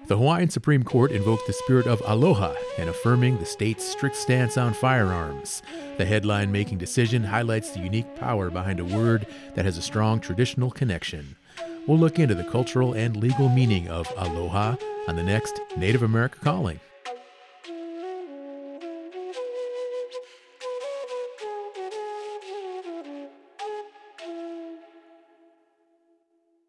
The Hawaiian Supreme Court invoked the spirit of aloha in affirming the state's strict stance on firearms. The headline-making decision highlights the unique power behind a word that has a strong traditional connection. We'll look into the cultural and legal meaning of aloha on the next Native America Calling.